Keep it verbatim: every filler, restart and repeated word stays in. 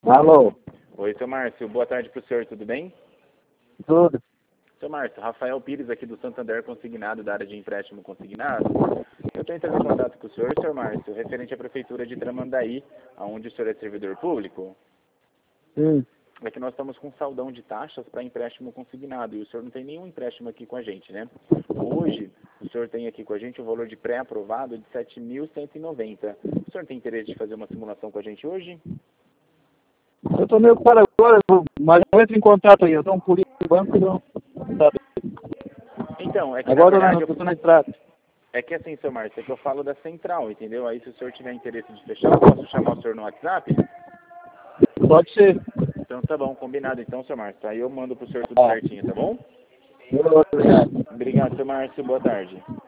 Alô? Oi, seu Márcio. Boa tarde para o senhor, tudo bem? Tudo. Seu Márcio, Rafael Pires aqui do Santander Consignado, da área de empréstimo consignado. Eu estou entrando em contato com o senhor, senhor Márcio, referente à Prefeitura de Tramandaí, onde o senhor é servidor público. Sim. É que nós estamos com saldão de taxas para empréstimo consignado e o senhor não tem nenhum empréstimo aqui com a gente, né? Hoje, o senhor tem aqui com a gente o valor de pré-aprovado de sete mil cento e noventa. O senhor tem interesse de fazer uma simulação com a gente hoje? Eu tô meio para agora, mas eu entro em contato aí. Eu dou um pulinho no banco e dou um... Então, é que Agora na eu verdade... não, eu tô na estrada. É que assim, seu Márcio, é que eu falo da central, entendeu? Aí se o senhor tiver interesse de fechar, eu posso chamar o senhor no WhatsApp? Pode ser. Então tá bom, combinado então, seu Márcio. Aí eu mando pro senhor tudo Ah. certinho, tá bom? Obrigado. Obrigado, seu Márcio. Boa tarde.